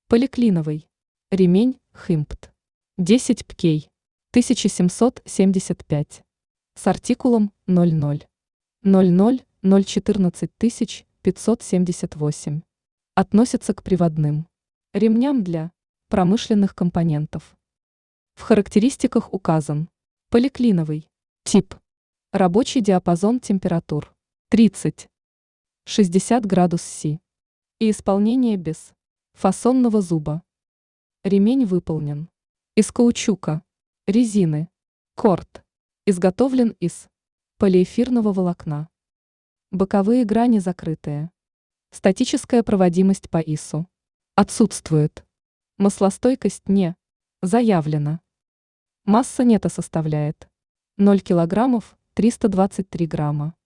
Поликлиновый. Ремень Химпт. 10 пкей. 1775. С артикулом 00.00.014 Относится к приводным ремням для промышленных компонентов. В характеристиках указан поликлиновый тип, рабочий диапазон температур 30-60 градус С и исполнение без фасонного зуба. Ремень выполнен из каучука, резины, корд, изготовлен из полиэфирного волокна. Боковые грани закрытые. Статическая проводимость по ИСу отсутствует. Маслостойкость не заявлена. Масса нета составляет 0 килограммов 323 грамма.